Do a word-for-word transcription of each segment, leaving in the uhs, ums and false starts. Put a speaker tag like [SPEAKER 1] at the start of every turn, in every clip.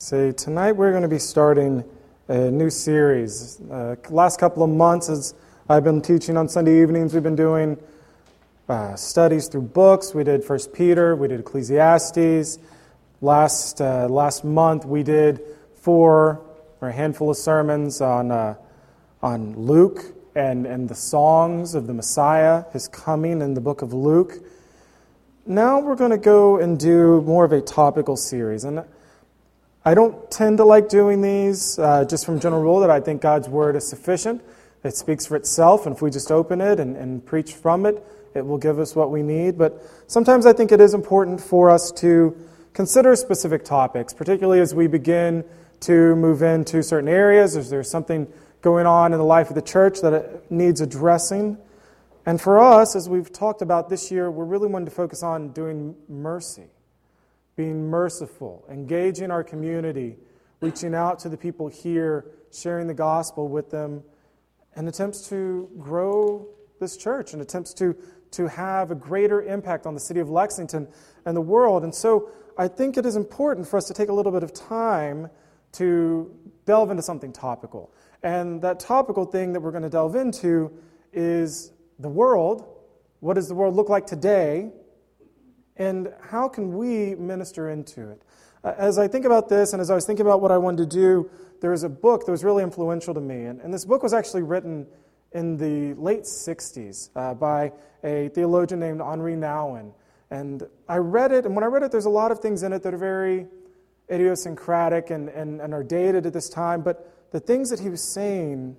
[SPEAKER 1] So tonight we're going to be starting a new series. Uh, last couple of months, as I've been teaching on Sunday evenings, we've been doing uh, studies through books. We did First Peter, we did Ecclesiastes. Last uh, last month we did four or a handful of sermons on uh, on Luke and and the songs of the Messiah, His coming in the book of Luke. Now we're going to go and do more of a topical series, and I don't tend to like doing these, uh, just from general rule that I think God's Word is sufficient. It speaks for itself, and if we just open it and, and preach from it, it will give us what we need. But sometimes I think it is important for us to consider specific topics, particularly as we begin to move into certain areas, as there's something going on in the life of the church that it needs addressing. And for us, as we've talked about this year, we're really wanting to focus on doing mercy. Being merciful, engaging our community, reaching out to the people here, sharing the gospel with them, and attempts to grow this church and attempts to, to have a greater impact on the city of Lexington and the world. And so I think it is important for us to take a little bit of time to delve into something topical. And that topical thing that we're going to delve into is the world. What does the world look like today? And how can we minister into it? As I think about this, and as I was thinking about what I wanted to do, there was a book that was really influential to me. And, and this book was actually written in the late sixties uh, by a theologian named Henri Nouwen. And I read it, and when I read it, there's a lot of things in it that are very idiosyncratic and, and, and are dated at this time. But the things that he was saying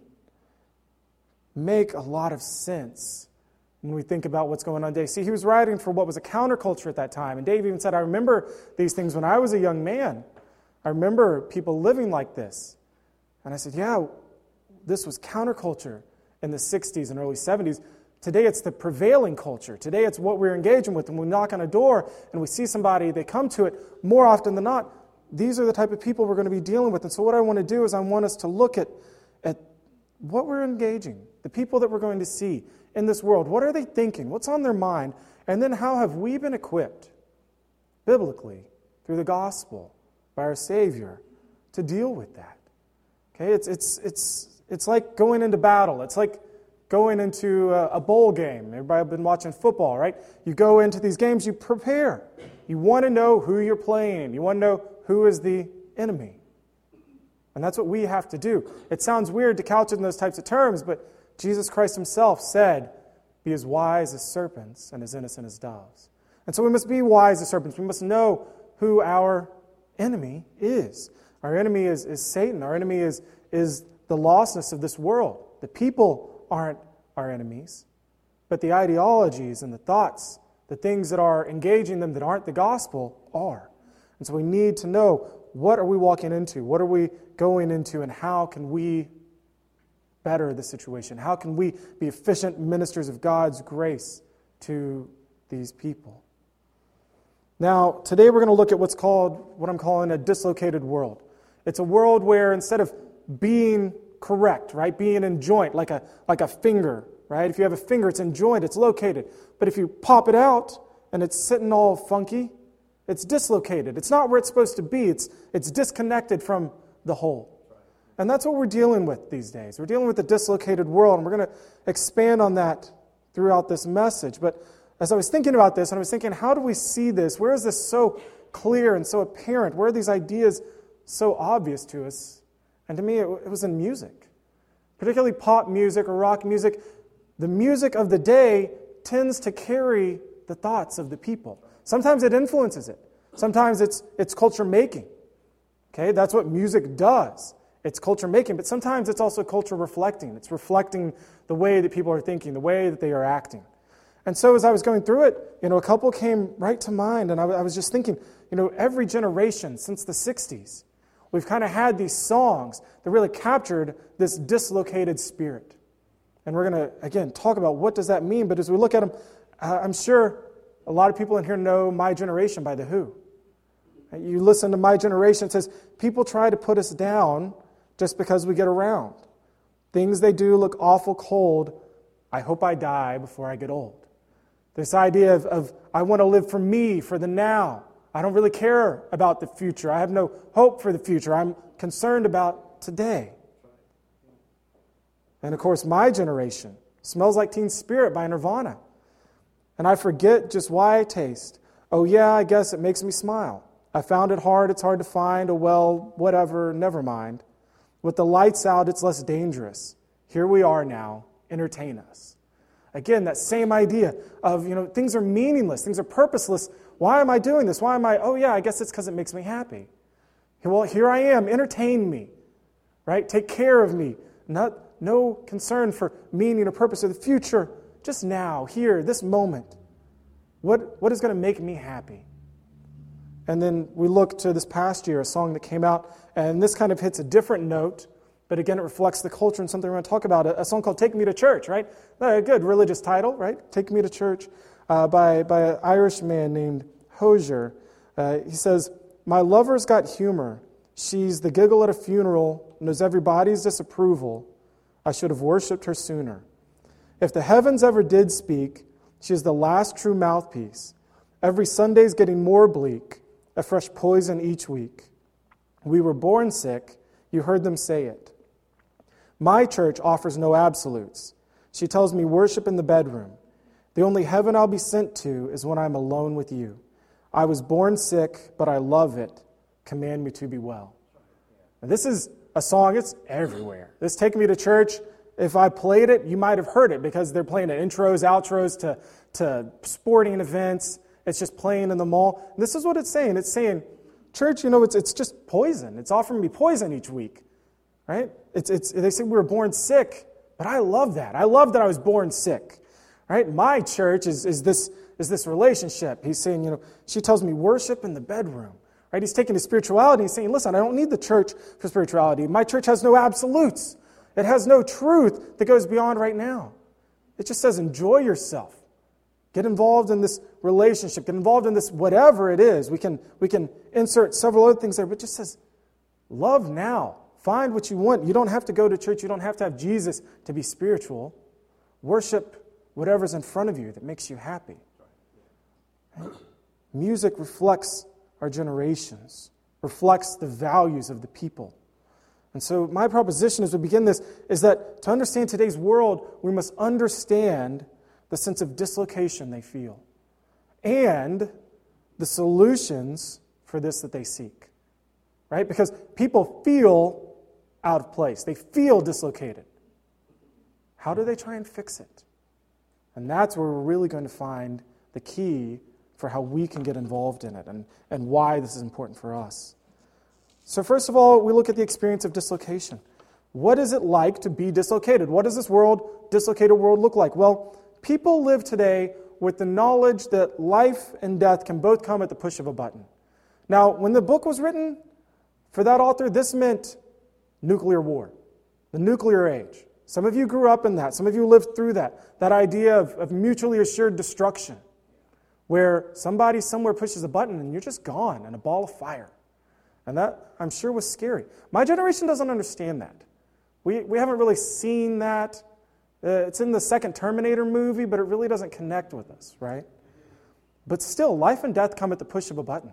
[SPEAKER 1] make a lot of sense when we think about what's going on today. See, he was writing for what was a counterculture at that time. And Dave even said, I remember these things when I was a young man. I remember people living like this. And I said, yeah, this was counterculture in the sixties and early seventies. Today it's the prevailing culture. Today it's what we're engaging with. When we knock on a door and we see somebody, they come to it, more often than not, these are the type of people we're going to be dealing with. And so what I want to do is I want us to look at, at what we're engaging, the people that we're going to see in this world. What are they thinking? What's on their mind? And then how have we been equipped biblically through the gospel by our Savior to deal with that? Okay, it's it's it's it's like going into battle. It's like going into a, a bowl game. Everybody been watching football, right? You go into these games, you prepare. You want to know who you're playing. You want to know who is the enemy. And that's what we have to do. It sounds weird to couch it in those types of terms, but Jesus Christ himself said, be as wise as serpents and as innocent as doves. And so we must be wise as serpents. We must know who our enemy is. Our enemy is, is Satan. Our enemy is, is the lostness of this world. The people aren't our enemies, but the ideologies and the thoughts, the things that are engaging them that aren't the gospel are. And so we need to know, what are we walking into? What are we going into? And how can we better the situation? How can we be efficient ministers of God's grace to these people? Now, today we're going to look at what's called, what I'm calling a dislocated world. It's a world where instead of being correct, right, being in joint, like a, like a finger, right? If you have a finger, it's in joint, it's located. But if you pop it out and it's sitting all funky, it's dislocated. It's not where it's supposed to be. It's, it's disconnected from the whole. And that's what we're dealing with these days. We're dealing with a dislocated world, and we're going to expand on that throughout this message. But as I was thinking about this, and I was thinking, how do we see this? Where is this so clear and so apparent? Where are these ideas so obvious to us? And to me, it, it was in music, particularly pop music or rock music. The music of the day tends to carry the thoughts of the people. Sometimes it influences it. Sometimes it's it's culture making. Okay, that's what music does. It's culture making, but sometimes it's also culture reflecting. It's reflecting the way that people are thinking, the way that they are acting. And so as I was going through it, you know, a couple came right to mind, and I, I was just thinking, you know, every generation since the sixties, we've kind of had these songs that really captured this dislocated spirit. And we're going to, again, talk about what does that mean, but as we look at them, uh, I'm sure a lot of people in here know My Generation by The Who. You listen to My Generation, it says, people try to put us down just because we get around. Things they do look awful cold. I hope I die before I get old. This idea of, of I want to live for me, for the now. I don't really care about the future. I have no hope for the future. I'm concerned about today. And of course, my generation, Smells Like Teen Spirit by Nirvana. And I forget just why I taste. Oh yeah, I guess it makes me smile. I found it hard, it's hard to find. Oh well, whatever, never mind. With the lights out, it's less dangerous. Here we are now, entertain us. Again, that same idea of, you know, things are meaningless, things are purposeless. Why am I doing this? Why am I, oh yeah, I guess it's because it makes me happy. Well, here I am, entertain me, right? Take care of me. Not, no concern for meaning or purpose or the future. Just now, here, this moment. What, what is going to make me happy? And then we look to this past year, a song that came out, and this kind of hits a different note, but again, it reflects the culture and something we're going to talk about. A, a song called Take Me to Church, right? A good religious title, right? Take Me to Church, uh, by, by an Irish man named Hosier. Uh, he says, my lover's got humor. She's the giggle at a funeral, knows everybody's disapproval. I should have worshipped her sooner. If the heavens ever did speak, she is the last true mouthpiece. Every Sunday's getting more bleak, a fresh poison each week. We were born sick, you heard them say it. My church offers no absolutes. She tells me worship in the bedroom. The only heaven I'll be sent to is when I'm alone with you. I was born sick, but I love it. Command me to be well. Now, this is a song, it's everywhere. This Take Me to Church, if I played it, you might have heard it because they're playing it intros, outros to, to sporting events. It's just playing in the mall. And this is what it's saying. It's saying, church, you know, it's it's just poison. It's offering me poison each week, right? It's it's. They say we were born sick, but I love that. I love that I was born sick, right? My church is is this is this relationship. He's saying, you know, she tells me worship in the bedroom, right? He's taking his spirituality and saying, listen, I don't need the church for spirituality. My church has no absolutes. It has no truth that goes beyond right now. It just says enjoy yourself. Get involved in this relationship. Get involved in this whatever it is. We can, we can insert several other things there, but it just says love now. Find what you want. You don't have to go to church. You don't have to have Jesus to be spiritual. Worship whatever's in front of you that makes you happy. Right? Music reflects our generations, reflects the values of the people. And so my proposition as we begin this is that to understand today's world, we must understand the sense of dislocation they feel and the solutions for this that they seek. Right? Because people feel out of place. They feel dislocated. How do they try and fix it? And that's where we're really going to find the key for how we can get involved in it and, and why this is important for us. So first of all, we look at the experience of dislocation. What is it like to be dislocated? What does this world, dislocated world, look like? Well, people live today with the knowledge that life and death can both come at the push of a button. Now, when the book was written, for that author, this meant nuclear war, the nuclear age. Some of you grew up in that. Some of you lived through that. That idea of, of mutually assured destruction, where somebody somewhere pushes a button and you're just gone in a ball of fire. And that, I'm sure, was scary. My generation doesn't understand that. We, we haven't really seen that. Uh, it's in the second Terminator movie, but it really doesn't connect with us, right? But still, life and death come at the push of a button.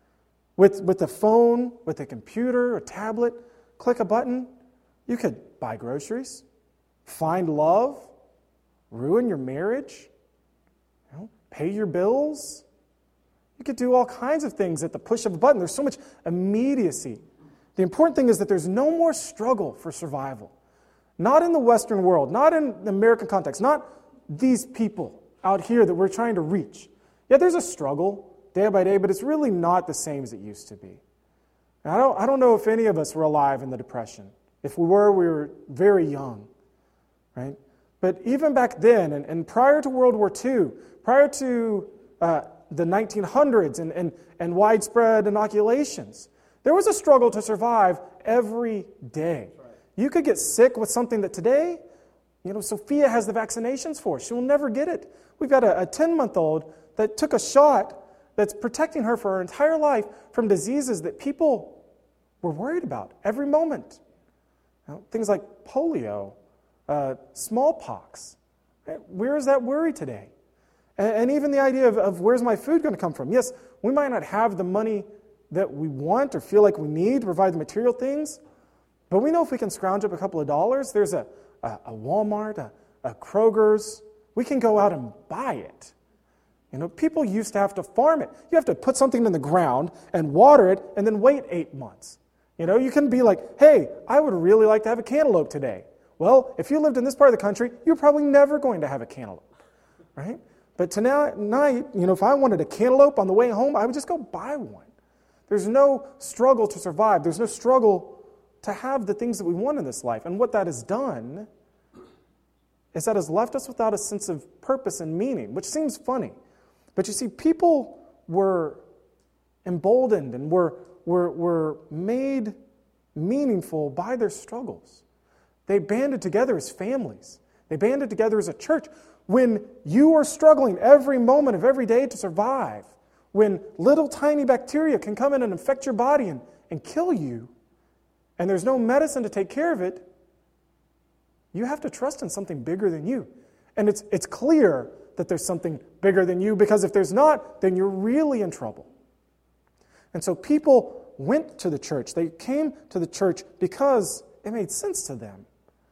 [SPEAKER 1] With, with a phone, with a computer, a tablet, click a button, you could buy groceries, find love, ruin your marriage, you know, pay your bills. You could do all kinds of things at the push of a button. There's so much immediacy. The important thing is that there's no more struggle for survival. Not in the Western world, not in the American context, not these people out here that we're trying to reach. Yeah, there's a struggle day by day, but it's really not the same as it used to be. And I don't, I don't know if any of us were alive in the Depression. If we were, we were very young, right? But even back then, and, and prior to World War Two, prior to uh, the nineteen hundreds and, and, and widespread inoculations, there was a struggle to survive every day. You could get sick with something that today, you know, Sophia has the vaccinations for. She will never get it. We've got a ten-month-old that took a shot that's protecting her for her entire life from diseases that people were worried about every moment. You know, things like polio, uh, smallpox. Where is that worry today? And, and even the idea of, of where's my food going to come from? Yes, we might not have the money that we want or feel like we need to provide the material things, but we know if we can scrounge up a couple of dollars, there's a, a, a Walmart, a, a Kroger's, we can go out and buy it. You know, people used to have to farm it. You have to put something in the ground and water it and then wait eight months. You know, you can be like, hey, I would really like to have a cantaloupe today. Well, if you lived in this part of the country, you're probably never going to have a cantaloupe, right? But tonight, you know, if I wanted a cantaloupe on the way home, I would just go buy one. There's no struggle to survive. There's no struggle to have the things that we want in this life. And what that has done is that has left us without a sense of purpose and meaning, which seems funny. But you see, people were emboldened and were, were, were made meaningful by their struggles. They banded together as families. They banded together as a church. When you are struggling every moment of every day to survive, when little tiny bacteria can come in and infect your body and, and kill you, and there's no medicine to take care of it, you have to trust in something bigger than you. And it's it's clear that there's something bigger than you, because if there's not, then you're really in trouble. And so people went to the church. They came to the church because it made sense to them.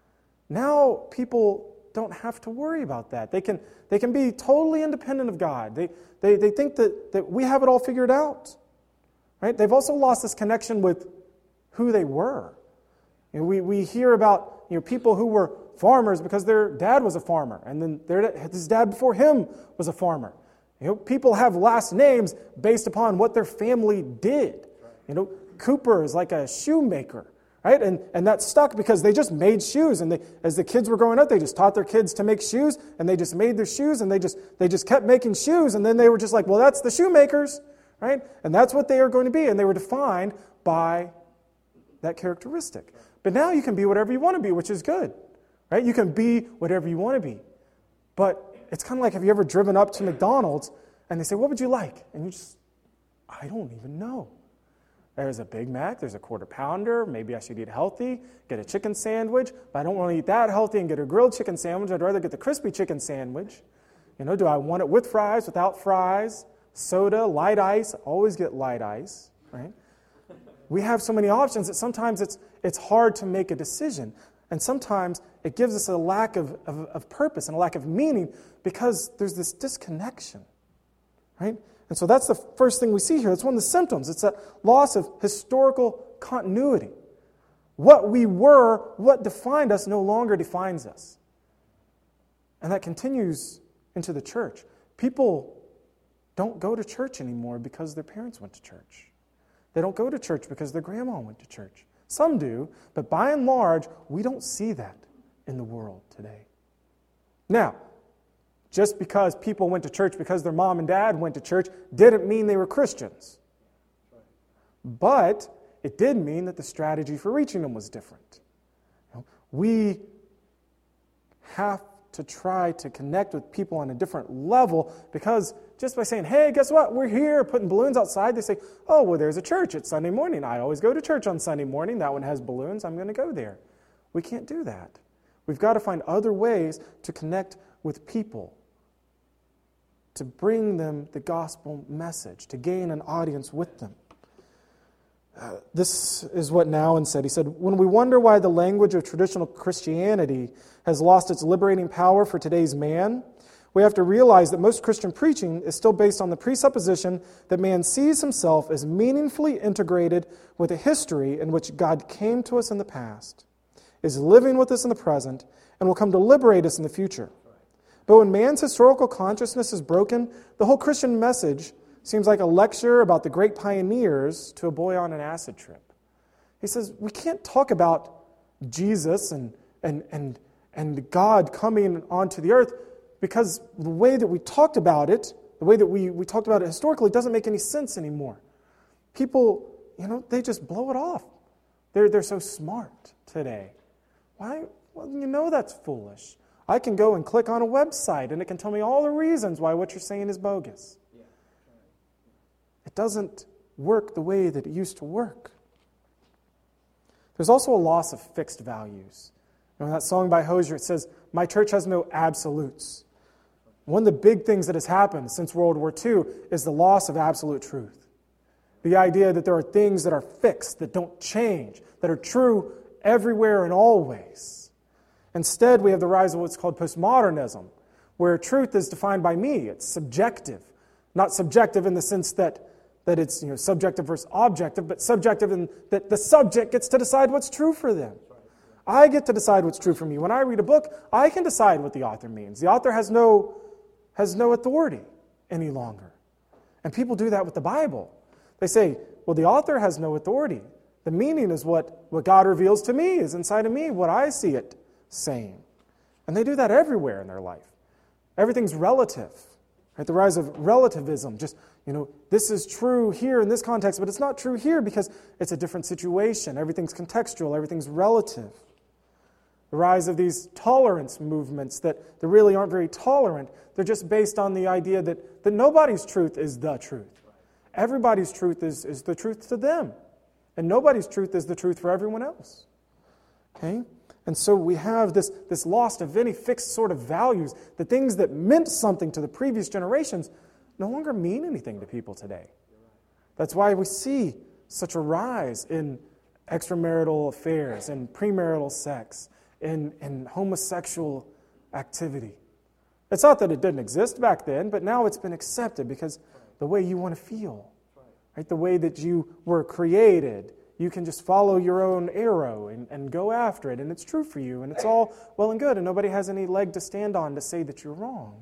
[SPEAKER 1] Now people don't have to worry about that. They can they can be totally independent of God. They they they think that, that we have it all figured out. Right? They've also lost this connection with who they were. You know, we, we hear about you know people who were farmers because their dad was a farmer, and then their his dad before him was a farmer. You know, people have last names based upon what their family did. You know, Cooper is like a shoemaker, right? And and that stuck because they just made shoes, and they, as the kids were growing up, they just taught their kids to make shoes, and they just made their shoes, and they just they just kept making shoes, and then they were just like, well, that's the shoemakers, right? And that's what they are going to be, and they were defined by that characteristic. But now you can be whatever you want to be, which is good. Right? You can be whatever you want to be. But it's kind of like, have you ever driven up to McDonald's and they say, what would you like? And you just, I don't even know. There's a Big Mac, there's a quarter pounder, maybe I should eat healthy, get a chicken sandwich, but I don't want to eat that healthy and get a grilled chicken sandwich. I'd rather get the crispy chicken sandwich. You know, do I want it with fries, without fries, soda, light ice? Always get light ice, right? We have so many options that sometimes it's it's hard to make a decision. And sometimes it gives us a lack of, of, of purpose and a lack of meaning because there's this disconnection, right? And so that's the first thing we see here. It's one of the symptoms. It's a loss of historical continuity. What we were, what defined us, no longer defines us. And that continues into the church. People don't go to church anymore because their parents went to church. They don't go to church because their grandma went to church. Some do, but by and large, we don't see that in the world today. Now, just because people went to church because their mom and dad went to church didn't mean they were Christians. But it did mean that the strategy for reaching them was different. We have to try to connect with people on a different level because just by saying, hey, guess what? We're here, putting balloons outside, they say, oh, well, there's a church. It's Sunday morning. I always go to church on Sunday morning. That one has balloons. I'm going to go there. We can't do that. We've got to find other ways to connect with people, to bring them the gospel message, to gain an audience with them. Uh, this is what Nouwen said. He said, when we wonder why the language of traditional Christianity has lost its liberating power for today's man, we have to realize that most Christian preaching is still based on the presupposition that man sees himself as meaningfully integrated with a history in which God came to us in the past, is living with us in the present, and will come to liberate us in the future. But when man's historical consciousness is broken, the whole Christian message seems like a lecture about the great pioneers to a boy on an acid trip. He says, we can't talk about Jesus and, and, and, and God coming onto the earth because the way that we talked about it, the way that we, we talked about it historically doesn't make any sense anymore. People, you know, they just blow it off. They're, they're so smart today. Why? Well, you know that's foolish. I can go and click on a website and it can tell me all the reasons why what you're saying is bogus. It doesn't work the way that it used to work. There's also a loss of fixed values. You know, that song by Hosier, it says, my church has no absolutes. one of the big things that has happened since World War Two is the loss of absolute truth. The idea that there are things that are fixed, that don't change, that are true everywhere and always. Instead, we have the rise of what's called postmodernism, where truth is defined by me. It's subjective. Not subjective in the sense that, that it's you know subjective versus objective, but subjective in that the subject gets to decide what's true for them. I get to decide what's true for me. When I read a book, I can decide what the author means. The author has no, has no authority any longer. And people do that with the Bible. They say, well, the author has no authority. The meaning is what, what God reveals to me, is inside of me, what I see it saying. And they do that everywhere in their life. Everything's relative. Right? The rise of relativism. Just, you know, this is true here in this context, but it's not true here because it's a different situation. Everything's contextual. Everything's relative. The rise of these tolerance movements that, that really aren't very tolerant. They're just based on the idea that, that nobody's truth is the truth. Everybody's truth is, is the truth to them. And nobody's truth is the truth for everyone else. Okay? And so we have this, this loss of any fixed sort of values. The things that meant something to the previous generations no longer mean anything to people today. That's why we see such a rise in extramarital affairs and premarital sex, in, in homosexual activity. It's not that it didn't exist back then, but now it's been accepted because the way you want to feel, right? The way that you were created, you can just follow your own arrow and, and go after it, and it's true for you, and it's all well and good, and nobody has any leg to stand on to say that you're wrong.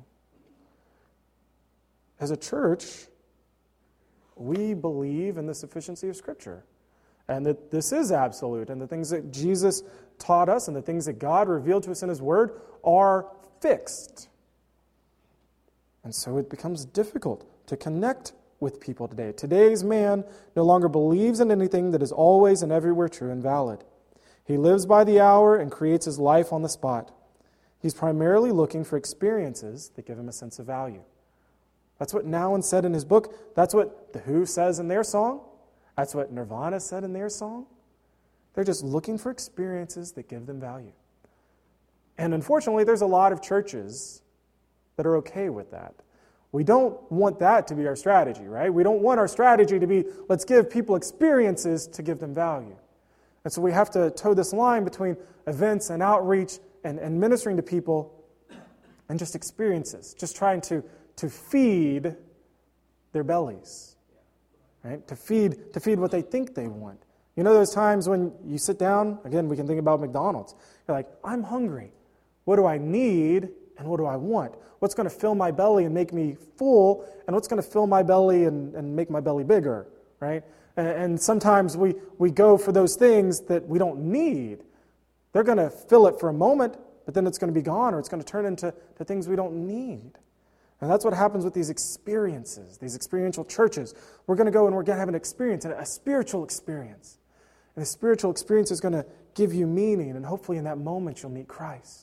[SPEAKER 1] As a church, we believe in the sufficiency of Scripture, and that this is absolute, and the things that Jesus taught us and the things that God revealed to us in His Word are fixed. And so it becomes difficult to connect with people today. Today's man no longer believes in anything that is always and everywhere true and valid. He lives by the hour and creates his life on the spot. He's primarily looking for experiences that give him a sense of value. That's what Nouwen said in his book. That's what The Who says in their song. That's what Nirvana said in their song. They're just looking for experiences that give them value. And unfortunately, there's a lot of churches that are okay with that. We don't want that to be our strategy, right? We don't want our strategy to be, let's give people experiences to give them value. And so we have to toe this line between events and outreach and, and ministering to people and just experiences, just trying to, to feed their bellies, right? To feed, to feed what they think they want. You know those times when you sit down, again, we can think about McDonald's. You're like, I'm hungry. What do I need and what do I want? What's going to fill my belly and make me full, and what's going to fill my belly and, and make my belly bigger, right? And, and sometimes we, we go for those things that we don't need. They're going to fill it for a moment, but then it's going to be gone, or it's going to turn into to things we don't need. And that's what happens with these experiences, these experiential churches. We're going to go and we're going to have an experience, a spiritual experience. And the spiritual experience is going to give you meaning, and hopefully in that moment you'll meet Christ.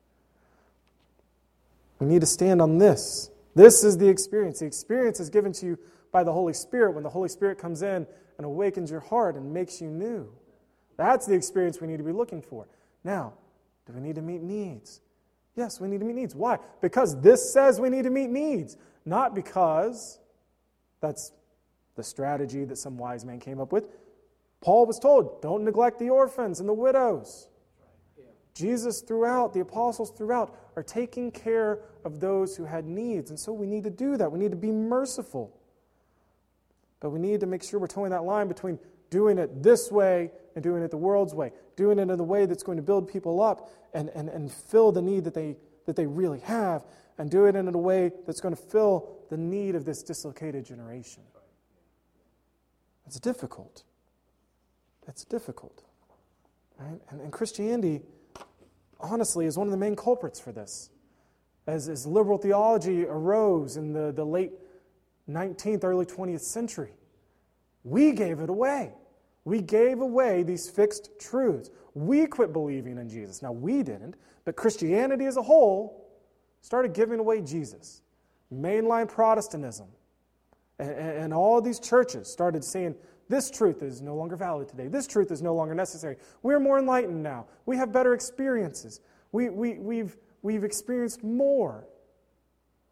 [SPEAKER 1] We need to stand on this. This is the experience. The experience is given to you by the Holy Spirit when the Holy Spirit comes in and awakens your heart and makes you new. That's the experience we need to be looking for. Now, do we need to meet needs? Yes, we need to meet needs. Why? Because this says we need to meet needs, not because that's the strategy that some wise man came up with. Paul was told, don't neglect the orphans and the widows. Jesus throughout, the apostles throughout, are taking care of those who had needs. And so we need to do that. We need to be merciful. But we need to make sure we're towing that line between doing it this way and doing it the world's way. Doing it in a way that's going to build people up and, and, and fill the need that they, that they really have. And do it in a way that's going to fill the need of this dislocated generation. It's difficult. It's difficult. Right? And, and Christianity, honestly, is one of the main culprits for this. As, as liberal theology arose in the, the late nineteenth, early twentieth century, we gave it away. We gave away these fixed truths. We quit believing in Jesus. Now, we didn't, but Christianity as a whole started giving away Jesus. Mainline Protestantism and, and all of these churches started saying, this truth is no longer valid today. This truth is no longer necessary. We're more enlightened now. We have better experiences. We, we, we've, we've experienced more.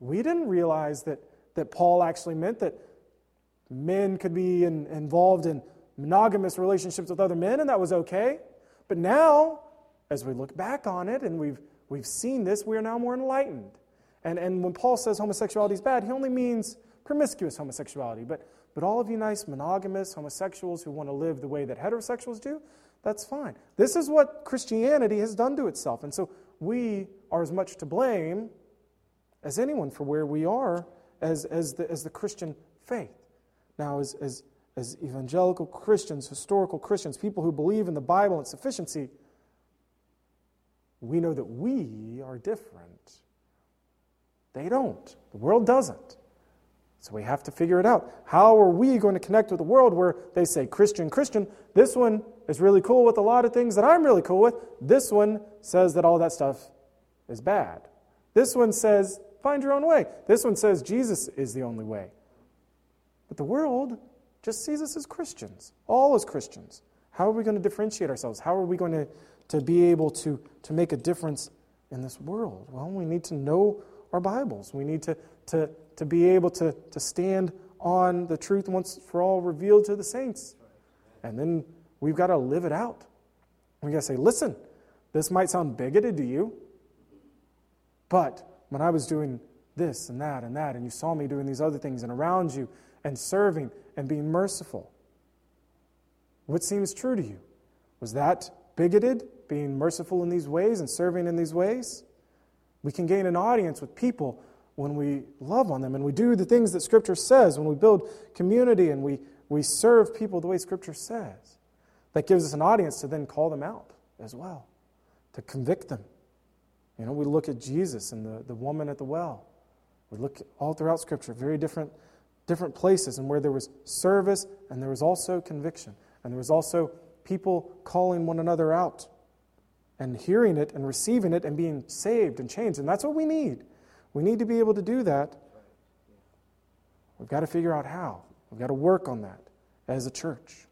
[SPEAKER 1] we didn't realize that, that Paul actually meant that men could be in, involved in monogamous relationships with other men, and that was okay. But now, as we look back on it and we've we've seen this, we are now more enlightened. And and when Paul says homosexuality is bad, he only means promiscuous homosexuality. But but all of you nice monogamous homosexuals who want to live the way that heterosexuals do, that's fine. This is what Christianity has done to itself. And so we are as much to blame as anyone for where we are as, as, the, as the Christian faith. Now, as, as, as evangelical Christians, historical Christians, people who believe in the Bible and its sufficiency, we know that we are different. They don't. The world doesn't. So we have to figure it out. How are we going to connect with the world where they say, Christian, Christian, this one is really cool with a lot of things that I'm really cool with. This one says that all that stuff is bad. This one says, find your own way. This one says Jesus is the only way. But the world just sees us as Christians, all as Christians. How are we going to differentiate ourselves? How are we going to, to be able to, to make a difference in this world? Well, we need to know our Bibles. We need to, to, to be able to, to stand on the truth once for all revealed to the saints. And then we've got to live it out. We've got to say, listen, this might sound bigoted to you, but when I was doing this and that and that, and you saw me doing these other things and around you and serving and being merciful, what seems true to you? Was that bigoted, being merciful in these ways and serving in these ways? We can gain an audience with people when we love on them and we do the things that Scripture says, when we build community and we, we serve people the way Scripture says. That gives us an audience to then call them out as well, to convict them. You know, we look at Jesus and the, the woman at the well. We look all throughout Scripture, very different, different places, and where there was service and there was also conviction. And there was also people calling one another out and hearing it and receiving it and being saved and changed. And that's what we need. We need to be able to do that. We've got to figure out how. We've got to work on that as a church.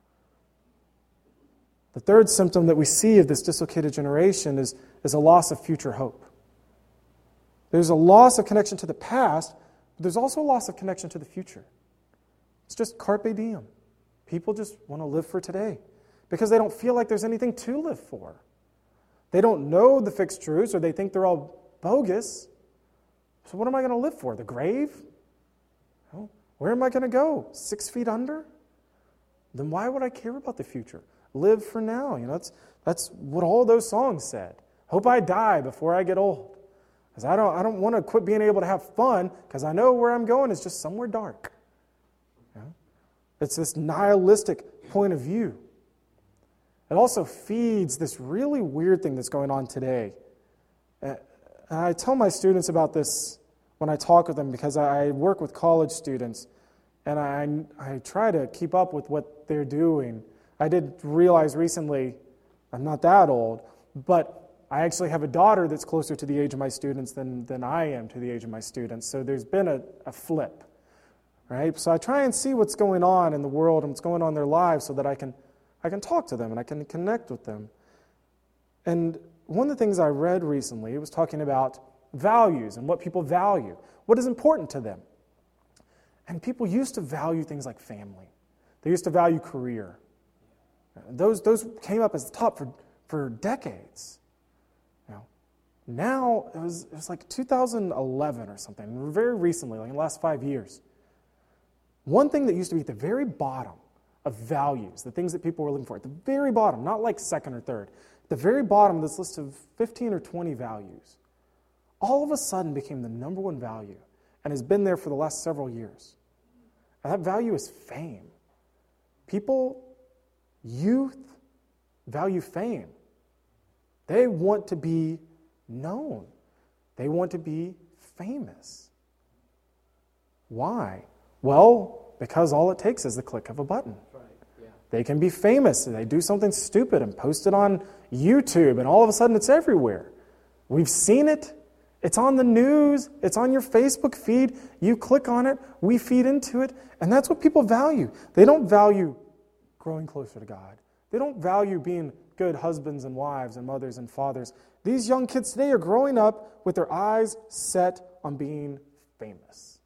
[SPEAKER 1] The third symptom that we see of this dislocated generation is, is a loss of future hope. There's a loss of connection to the past, but there's also a loss of connection to the future. It's just carpe diem. People just want to live for today because they don't feel like there's anything to live for. They don't know the fixed truths, or they think they're all bogus. So what am I going to live for? The grave? Well, where am I going to go? Six feet under? Then why would I care about the future? Live for now. You know, that's that's what all those songs said. Hope I die before I get old. Because I don't I don't want to quit being able to have fun because I know where I'm going is just somewhere dark. You know? It's this nihilistic point of view. It also feeds this really weird thing that's going on today. And I tell my students about this when I talk with them because I work with college students and I, I try to keep up with what they're doing. I did realize recently, I'm not that old, but I actually have a daughter that's closer to the age of my students than, than I am to the age of my students. So there's been a, a flip, right? So I try and see what's going on in the world and what's going on in their lives so that I can I can talk to them and I can connect with them. And one of the things I read recently was talking about values and what people value, what is important to them. And people used to value things like family. They used to value career. Those, those came up as the top for, for decades. You know, now, it was, it was like two thousand eleven or something, very recently, like in the last five years. One thing that used to be at the very bottom of values, the things that people were looking for, at the very bottom, not like second or third, at the very bottom of this list of fifteen or twenty values, all of a sudden became the number one value and has been there for the last several years. And that value is fame. People, youth, value fame. They want to be known. They want to be famous. Why? Well, because all it takes is the click of a button.
[SPEAKER 2] Right, yeah.
[SPEAKER 1] They can be famous. They do something stupid and post it on YouTube, and all of a sudden it's everywhere. We've seen it. It's on the news. It's on your Facebook feed. You click on it. We feed into it. And that's what people value. They don't value growing closer to God. They don't value being good husbands and wives and mothers and fathers. These young kids today are growing up with their eyes set on being famous.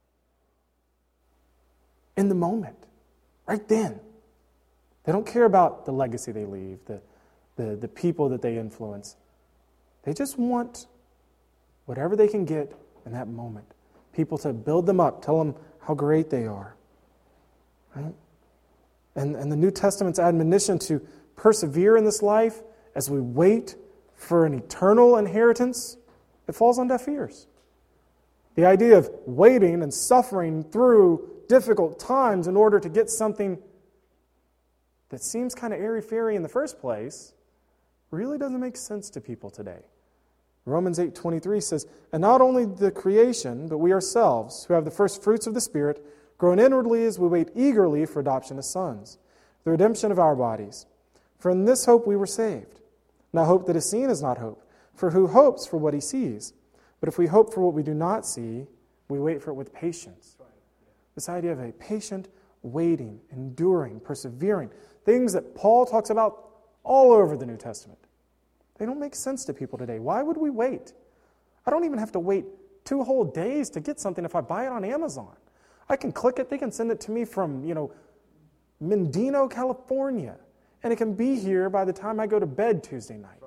[SPEAKER 1] In the moment, right then. They don't care about the legacy they leave, the, the, the people that they influence. They just want whatever they can get in that moment. People to build them up, tell them how great they are. Right? And, and the New Testament's admonition to persevere in this life as we wait for an eternal inheritance, it falls on deaf ears. The idea of waiting and suffering through difficult times in order to get something that seems kind of airy-fairy in the first place really doesn't make sense to people today. Romans eight twenty-three says, "And not only the creation, but we ourselves, who have the first fruits of the Spirit, groan inwardly as we wait eagerly for adoption as sons, the redemption of our bodies. For in this hope we were saved. Now hope that is seen is not hope, for who hopes for what he sees? But if we hope for what we do not see, we wait for it with patience." This idea of a patient waiting, enduring, persevering, things that Paul talks about all over the New Testament. They don't make sense to people today. Why would we wait? I don't even have to wait two whole days to get something if I buy it on Amazon. I can click it, they can send it to me from, you know, Mendino, California, and it can be here by the time I go to bed Tuesday night.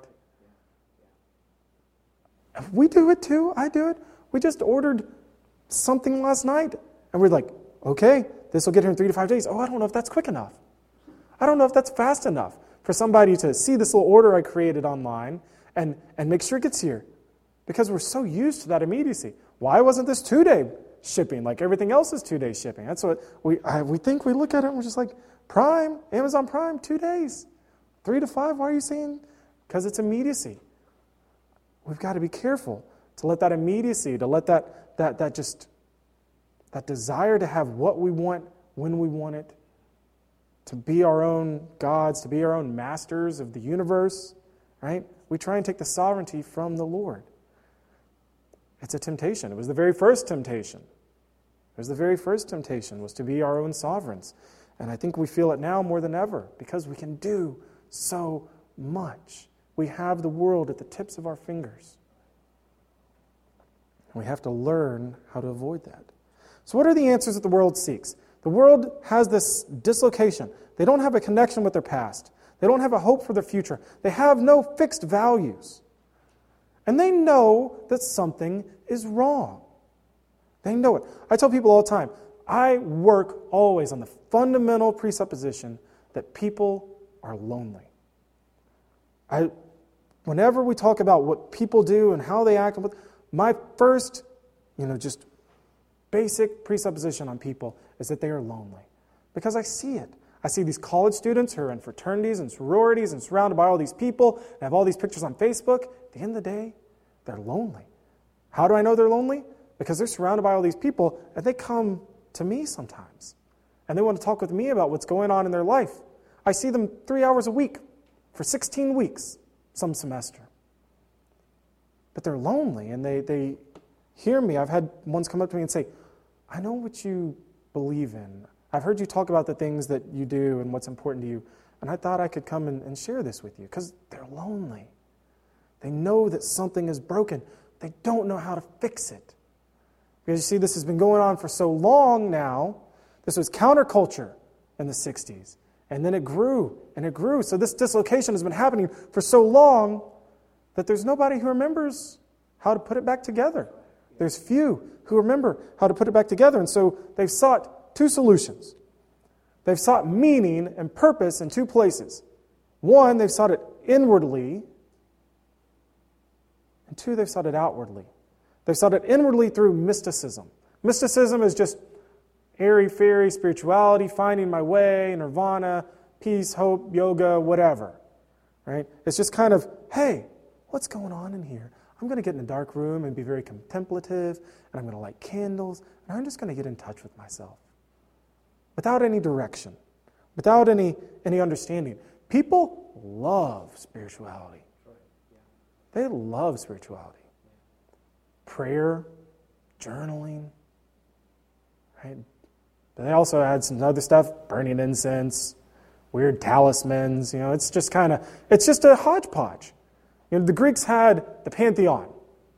[SPEAKER 1] We do it too. I do it. We just ordered something last night, and we're like, okay, this will get here in three to five days. Oh, I don't know if that's quick enough. I don't know if that's fast enough for somebody to see this little order I created online and, and make sure it gets here. Because we're so used to that immediacy. Why wasn't this two-day shipping like everything else is two-day shipping? That's what we I, we think. We look at it and we're just like, Prime, Amazon Prime, two days. Three to five, why are you saying? Because it's immediacy. We've got to be careful to let that immediacy, to let that that that just, that desire to have what we want when we want it, to be our own gods, to be our own masters of the universe, right? We try and take the sovereignty from the Lord. It's a temptation. It was the very first temptation. It was the very first temptation, was to be our own sovereigns. And I think we feel it now more than ever because we can do so much. We have the world at the tips of our fingers. We have to learn how to avoid that. So what are the answers that the world seeks? The world has this dislocation. They don't have a connection with their past. They don't have a hope for their future. They have no fixed values. And they know that something is wrong. They know it. I tell people all the time, I work always on the fundamental presupposition that people are lonely. I, whenever we talk about what people do and how they act, my first, you know, just basic presupposition on people is that they are lonely. Because I see it. I see these college students who are in fraternities and sororities and surrounded by all these people and have all these pictures on Facebook. At the end of the day, they're lonely. How do I know they're lonely? Because they're surrounded by all these people and they come to me sometimes. And they want to talk with me about what's going on in their life. I see them three hours a week for sixteen weeks some semester. But they're lonely and they, they hear me. I've had ones come up to me and say, I know what you believe in. I've heard you talk about the things that you do and what's important to you. And I thought I could come and, and share this with you because they're lonely. They know that something is broken. They don't know how to fix it. Because you see, this has been going on for so long now. This was counterculture in the sixties. And then it grew and it grew. So this dislocation has been happening for so long that there's nobody who remembers how to put it back together. There's few who remember how to put it back together. And so they've sought two solutions. They've sought meaning and purpose in two places. One, they've sought it inwardly. And two, they've sought it outwardly. They've sought it inwardly through mysticism. Mysticism is just airy-fairy spirituality, finding my way, nirvana, peace, hope, yoga, whatever. Right? It's just kind of, hey, what's going on in here? I'm going to get in a dark room and be very contemplative, and I'm going to light candles, and I'm just going to get in touch with myself. Without any direction, without any, any understanding. People love spirituality. They love spirituality. Prayer, journaling, right? But they also add some other stuff, burning incense, weird talismans. You know, it's just kind of, it's just a hodgepodge. You know, the Greeks had the Pantheon,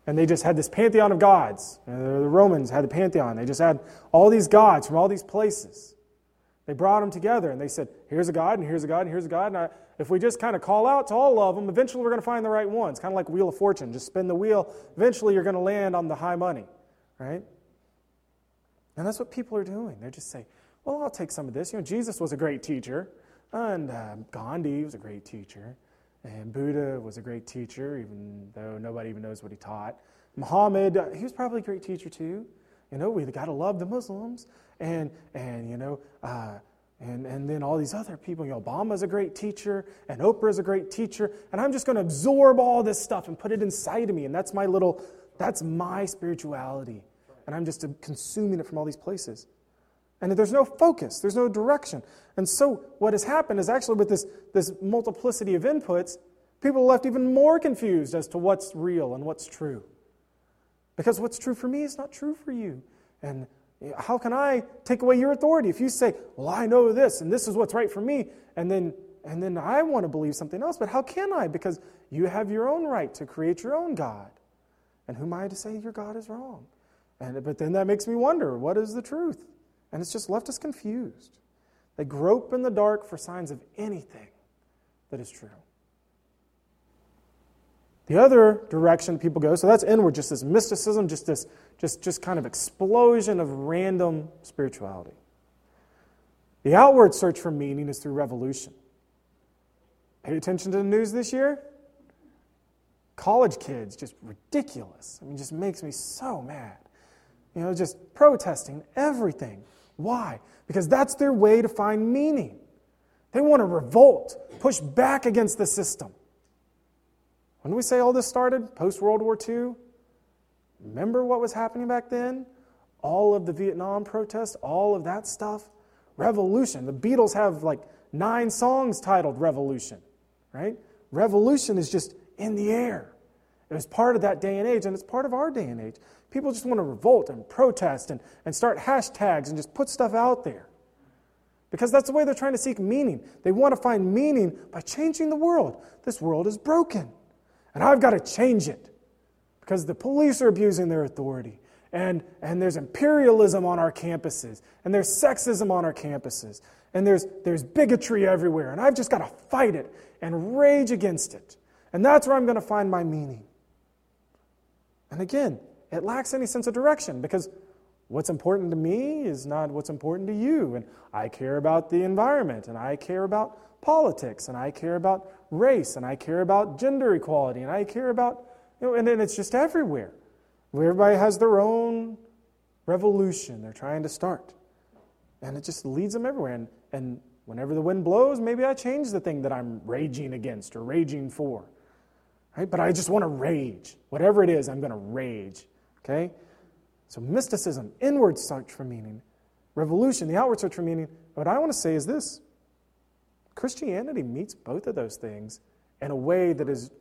[SPEAKER 1] and they just had this pantheon of gods. You know, the Romans had the pantheon. They just had all these gods from all these places. They brought them together, and they said, here's a god, and here's a god, and here's a god. And I, if we just kind of call out to all of them, eventually we're going to find the right ones. Kind of like Wheel of Fortune. Just spin the wheel. Eventually you're going to land on the high money, right? And that's what people are doing. They're just saying, well, I'll take some of this. You know, Jesus was a great teacher, and uh, Gandhi was a great teacher, and Buddha was a great teacher, even though nobody even knows what he taught. Muhammad, uh, he was probably a great teacher too. You know, we got to love the Muslims, and and you know, uh, and and then all these other people. You know, Obama's a great teacher, and Oprah's a great teacher, and I'm just going to absorb all this stuff and put it inside of me, and that's my little, that's my spirituality, and I'm just consuming it from all these places. And there's no focus, there's no direction. And so what has happened is actually with this, this multiplicity of inputs, people are left even more confused as to what's real and what's true. Because what's true for me is not true for you. And how can I take away your authority if you say, well, I know this, and this is what's right for me, and then and then I want to believe something else, but how can I? Because you have your own right to create your own God. And who am I to say your God is wrong? And but then that makes me wonder, what is the truth? And it's just left us confused. They grope in the dark for signs of anything that is true. The other direction people go, so that's inward, just this mysticism, just this just, just kind of explosion of random spirituality. The outward search for meaning is through revolution. Pay attention to the news this year. College kids, just ridiculous. I mean, just makes me so mad. You know, just protesting everything. Why? Because that's their way to find meaning. They want to revolt, push back against the system. When did we say all this started? Post-World War Two? Remember what was happening back then? All of the Vietnam protests, all of that stuff. Revolution. The Beatles have like nine songs titled Revolution, right? Revolution is just in the air. It was part of that day and age, and it's part of our day and age. People just want to revolt and protest and, and start hashtags and just put stuff out there. Because that's the way they're trying to seek meaning. They want to find meaning by changing the world. This world is broken. And I've got to change it because the police are abusing their authority. And, and there's imperialism on our campuses. And there's sexism on our campuses. And there's, there's bigotry everywhere. And I've just got to fight it and rage against it. And that's where I'm going to find my meaning. And again, it lacks any sense of direction because what's important to me is not what's important to you. And I care about the environment. And I care about politics, and I care about race, and I care about gender equality, and I care about, you know, and then it's just everywhere. Everybody has their own revolution they're trying to start. And it just leads them everywhere. And, and whenever the wind blows, maybe I change the thing that I'm raging against or raging for. Right? But I just want to rage. Whatever it is, I'm going to rage. Okay? So mysticism, inward search for meaning. Revolution, the outward search for meaning. What I want to say is this. Christianity meets both of those things in a way that is,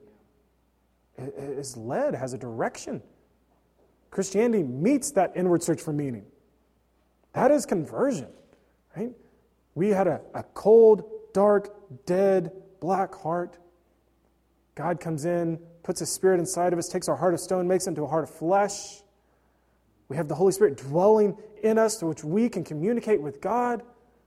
[SPEAKER 1] is led, has a direction. Christianity meets that inward search for meaning. That is conversion, right? We had a, a cold, dark, dead, black heart. God comes in, puts His Spirit inside of us, takes our heart of stone, makes it into a heart of flesh. We have the Holy Spirit dwelling in us through which we can communicate with God.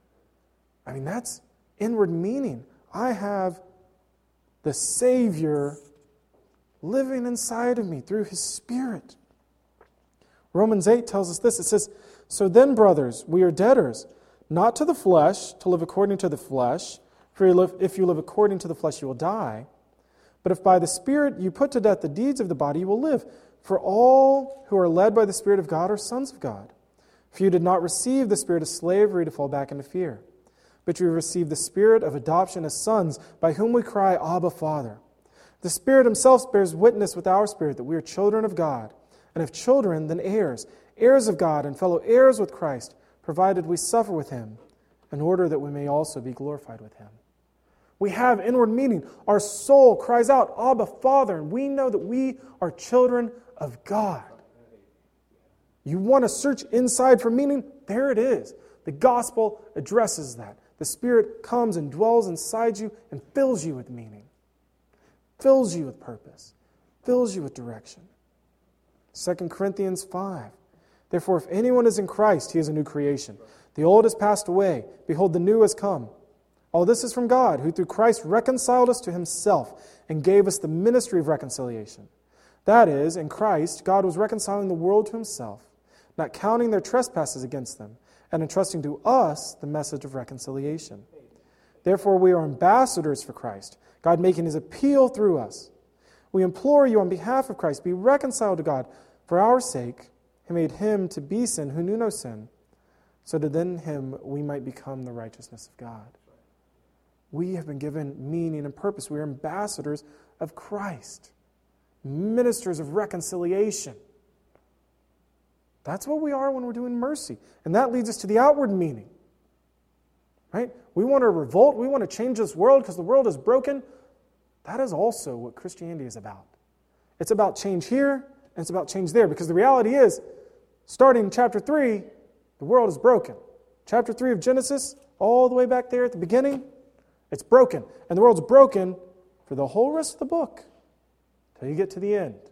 [SPEAKER 1] I mean, that's inward meaning. I have the Savior living inside of me through His Spirit. Romans eight tells us this. It says, so then, brothers, we are debtors, not to the flesh, to live according to the flesh. For if you live according to the flesh, you will die. But if by the Spirit you put to death the deeds of the body, you will live. For all who are led by the Spirit of God are sons of God. For you did not receive the spirit of slavery to fall back into fear, but you received the Spirit of adoption as sons, by whom we cry, Abba, Father. The Spirit Himself bears witness with our spirit that we are children of God, and if children, then heirs, heirs of God and fellow heirs with Christ, provided we suffer with Him, in order that we may also be glorified with Him. We have inward meaning. Our soul cries out, Abba, Father, and we know that we are children of God. You want to search inside for meaning? There it is. The gospel addresses that. The Spirit comes and dwells inside you and fills you with meaning, fills you with purpose, fills you with direction. Second Corinthians five. Therefore, if anyone is in Christ, he is a new creation. The old has passed away. Behold, the new has come. All this is from God, who through Christ reconciled us to himself and gave us the ministry of reconciliation. That is, in Christ, God was reconciling the world to himself, not counting their trespasses against them, and entrusting to us the message of reconciliation. Therefore, we are ambassadors for Christ, God making his appeal through us. We implore you on behalf of Christ, be reconciled to God. For our sake, he made him to be sin who knew no sin, so that in him we might become the righteousness of God. We have been given meaning and purpose. We are ambassadors of Christ, ministers of reconciliation. That's what we are when we're doing mercy. And that leads us to the outward meaning. Right? We want to revolt. We want to change this world because the world is broken. That is also what Christianity is about. It's about change here and it's about change there. Because the reality is, starting in chapter three, the world is broken. Chapter three of Genesis, all the way back there at the beginning, it's broken. And the world's broken for the whole rest of the book till you get to the end.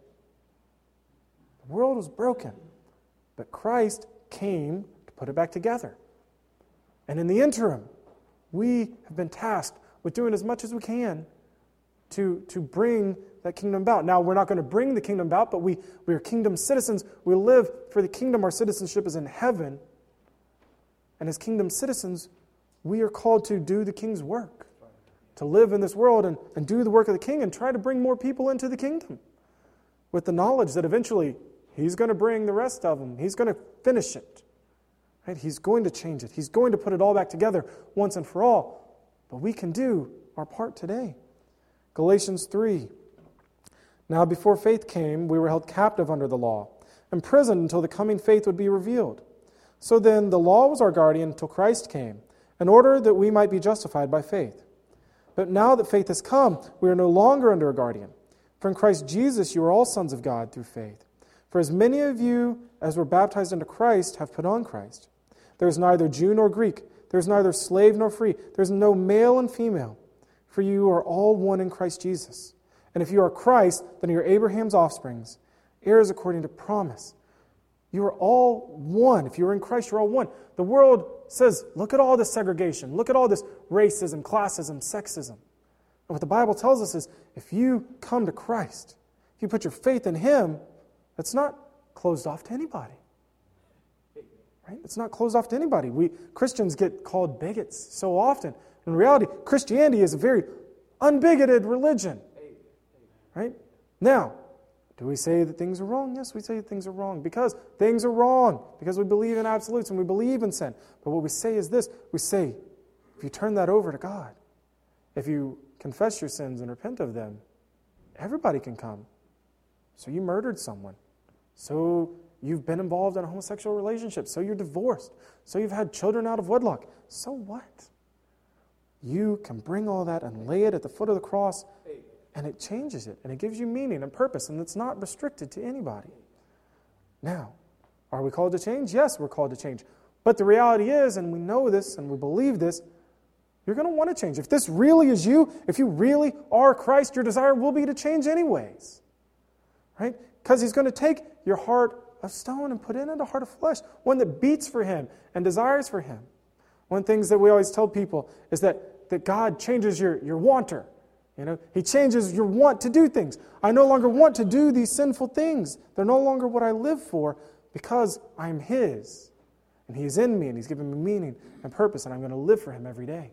[SPEAKER 1] The world was broken. But Christ came to put it back together. And in the interim, we have been tasked with doing as much as we can to, to bring that kingdom about. Now, we're not going to bring the kingdom about, but we, we are kingdom citizens. We live for the kingdom. Our citizenship is in heaven. And as kingdom citizens, we are called to do the king's work, to live in this world and, and do the work of the king and try to bring more people into the kingdom with the knowledge that eventually he's going to bring the rest of them. He's going to finish it. Right? He's going to change it. He's going to put it all back together once and for all. But we can do our part today. Galatians three. Now before faith came, we were held captive under the law, imprisoned until the coming faith would be revealed. So then the law was our guardian until Christ came, in order that we might be justified by faith. But now that faith has come, we are no longer under a guardian. For in Christ Jesus you are all sons of God through faith. For as many of you as were baptized into Christ have put on Christ. There is neither Jew nor Greek. There is neither slave nor free. There is no male and female. For you are all one in Christ Jesus. And if you are Christ, then you are Abraham's offsprings, heirs according to promise. You are all one. If you are in Christ, you're all one. The world says, look at all this segregation. Look at all this racism, classism, sexism. And what the Bible tells us is, if you come to Christ, if you put your faith in him, it's not closed off to anybody. Right? It's not closed off to anybody. We Christians get called bigots so often. In reality, Christianity is a very unbigoted religion. Right? Now, do we say that things are wrong? Yes, we say that things are wrong because things are wrong, because we believe in absolutes and we believe in sin. But what we say is this, we say, if you turn that over to God, if you confess your sins and repent of them, everybody can come. So you murdered someone. So you've been involved in a homosexual relationship. So you're divorced. So you've had children out of wedlock. So what? You can bring all that and lay it at the foot of the cross, and it changes it, and it gives you meaning and purpose, and it's not restricted to anybody. Now, are we called to change? Yes, we're called to change. But the reality is, and we know this, and we believe this, you're going to want to change. If this really is you, if you really are Christ, your desire will be to change anyways. Right? Because he's going to take your heart of stone and put in it a heart of flesh, one that beats for him and desires for him. One of the things that we always tell people is that, that God changes your, your wanter. You know, he changes your want to do things. I no longer want to do these sinful things. They're no longer what I live for because I'm his. And he's in me and he's given me meaning and purpose, and I'm going to live for him every day.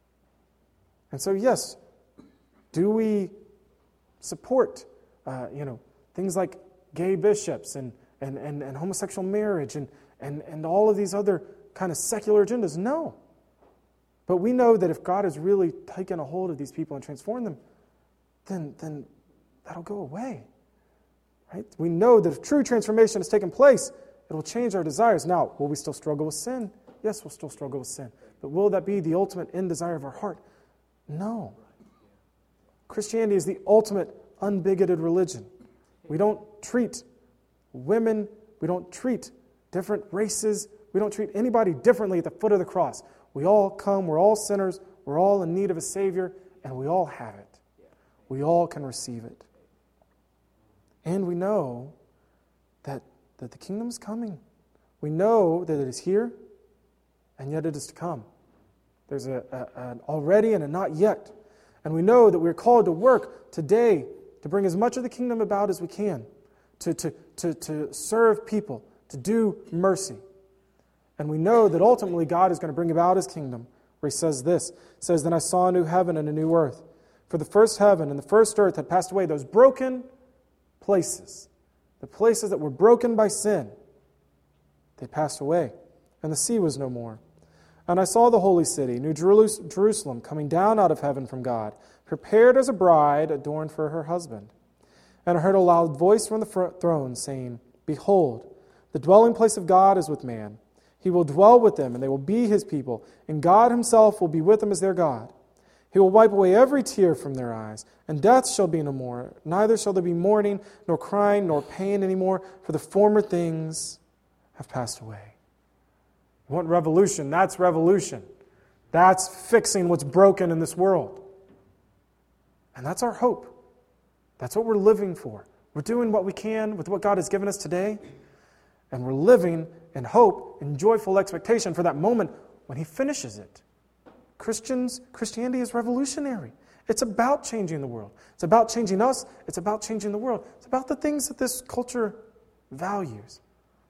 [SPEAKER 1] And so, yes, do we support, uh, you know, things like gay bishops and, and, and, and homosexual marriage and, and, and all of these other kind of secular agendas? No. But we know that if God has really taken a hold of these people and transformed them, then, then that'll go away. Right? We know that if true transformation has taken place, it will change our desires. Now, will we still struggle with sin? Yes, we'll still struggle with sin. But will that be the ultimate end desire of our heart? No. Christianity is the ultimate unbigoted religion. We don't treat women, we don't treat different races, we don't treat anybody differently at the foot of the cross. We all come, we're all sinners, we're all in need of a Savior, and we all have it. We all can receive it. And we know that, that the kingdom is coming. We know that it is here, and yet it is to come. There's a, a, an already and a not yet. And we know that we're called to work today to bring as much of the kingdom about as we can, to, to, to, to serve people, to do mercy. And we know that ultimately God is going to bring about His kingdom, where He says this, He says, "Then I saw a new heaven and a new earth. For the first heaven and the first earth had passed away," those broken places, the places that were broken by sin, they passed away, and the sea was no more. And I saw the holy city, New Jerusalem, coming down out of heaven from God, prepared as a bride adorned for her husband. And I heard a loud voice from the throne saying, "Behold, the dwelling place of God is with man. He will dwell with them, and they will be His people, and God Himself will be with them as their God. He will wipe away every tear from their eyes, and death shall be no more. Neither shall there be mourning, nor crying, nor pain anymore, for the former things have passed away." You want revolution? That's revolution. That's fixing what's broken in this world. And that's our hope. That's what we're living for. We're doing what we can with what God has given us today, and we're living in hope and joyful expectation for that moment when He finishes it. Christians, Christianity is revolutionary. It's about changing the world. It's about changing us. It's about changing the world. It's about the things that this culture values.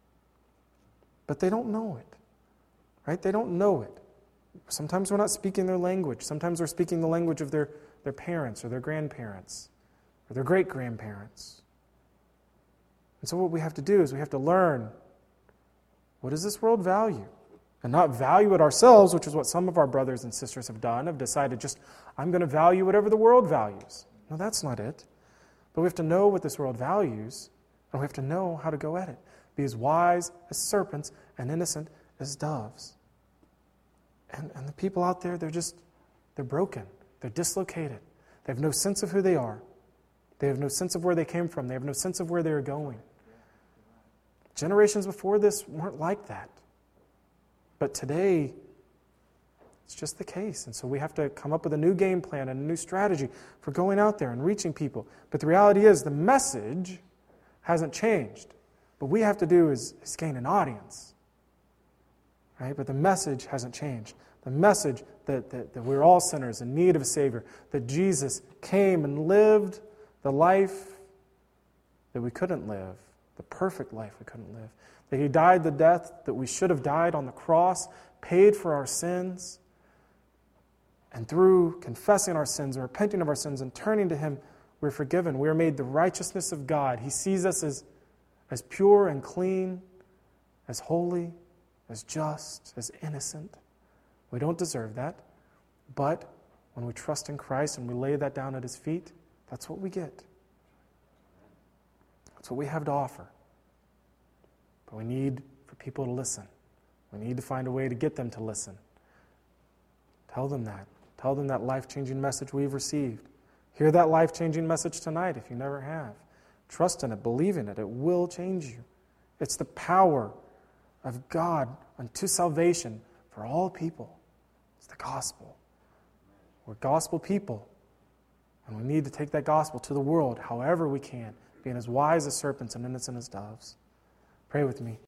[SPEAKER 1] But they don't know it, right? They don't know it. Sometimes we're not speaking their language. Sometimes we're speaking the language of their, their parents or their grandparents or their great-grandparents. And so what we have to do is we have to learn, what does this world value? And not value it ourselves, which is what some of our brothers and sisters have done, have decided just, I'm going to value whatever the world values. No, that's not it. But we have to know what this world values, and we have to know how to go at it. Be as wise as serpents and innocent as doves. And, and the people out there, they're just, they're broken. They're dislocated. They have no sense of who they are. They have no sense of where they came from. They have no sense of where they are going. Generations before this weren't like that. But today, it's just the case. And so we have to come up with a new game plan and a new strategy for going out there and reaching people. But the reality is the message hasn't changed. What we have to do is, is gain an audience. Right? But the message hasn't changed. The message that, that, that we're all sinners in need of a Savior, that Jesus came and lived the life that we couldn't live, the perfect life we couldn't live, that He died the death that we should have died on the cross, paid for our sins, and through confessing our sins and repenting of our sins and turning to Him, we're forgiven. We are made the righteousness of God. He sees us as, as pure and clean, as holy, as just, as innocent. We don't deserve that, but when we trust in Christ and we lay that down at His feet, that's what we get. That's what we have to offer. But we need for people to listen. We need to find a way to get them to listen. Tell them that. Tell them that life-changing message we've received. Hear that life-changing message tonight if you never have. Trust in it. Believe in it. It will change you. It's the power of God unto salvation for all people. It's the gospel. We're gospel people. And we need to take that gospel to the world however we can, being as wise as serpents and innocent as doves. Pray with me.